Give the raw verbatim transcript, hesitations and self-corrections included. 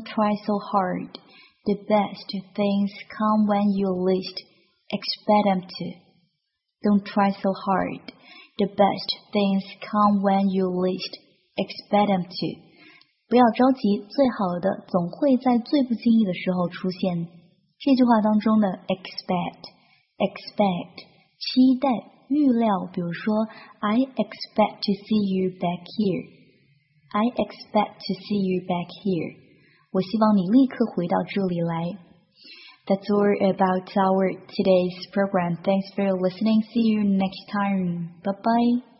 Don't try so hard. The best things come when you least expect them to. Don't try so hard. The best things come when you least expect them to. 不要着急，最好的总会在最不经意的时候出现。这句话当中的 expect, expect 期待、预料，比如说 I expect to see you back here. I expect to see you back here. 我希望你立刻回到这里来。That's all about our today's program. Thanks for listening. See you next time. Bye bye.